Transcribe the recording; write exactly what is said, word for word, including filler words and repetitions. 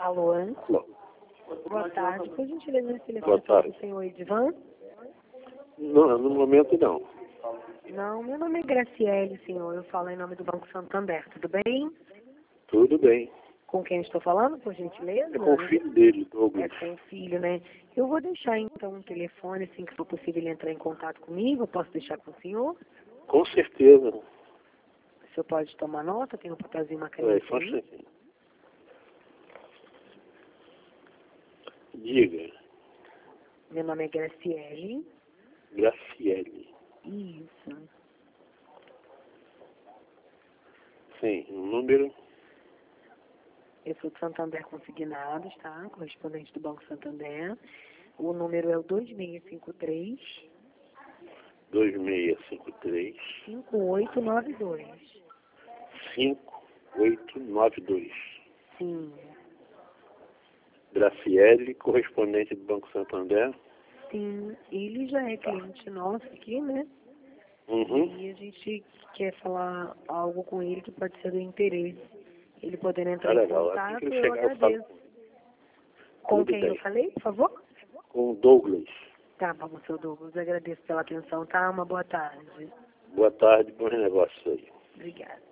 Alô? Alô. Boa tarde. Por gentileza, esse telefone Boa tarde. do senhor Edvan? Não, no momento não. Não, meu nome é Graciele, senhor. Eu falo em nome do Banco Santander. Tudo bem? Tudo bem. Com quem estou falando, por gentileza? É com o filho dele, É Douglas. com o filho, né? Eu vou deixar, então, um telefone, assim que for possível ele entrar em contato comigo. Eu posso deixar com o senhor? Com certeza. O senhor pode tomar nota? Tem um papelzinho, uma É, caneta só um aí? instantinho. Diga, Meu nome é Graciele. Graciele. Isso. Sim, o número Eu sou do Santander Consignados, tá? Correspondente do Banco Santander. O número é o dois seis cinco três, dois seis cinco três, cinco oito nove dois. cinco oito nove dois. Sim, Graciele, correspondente do Banco Santander. sim. Ele já é cliente nosso aqui, né? Uhum. E a gente quer falar algo com ele que pode ser do interesse. Ele podendo entrar Tá em legal. Assim contato, que ele eu chegar, eu falo agradeço. com Com tudo quem eu bem. falei, por favor? Com o Douglas. Tá bom, seu Douglas. Agradeço pela atenção, tá? Uma boa tarde. Boa tarde, bons negócios aí. Obrigada.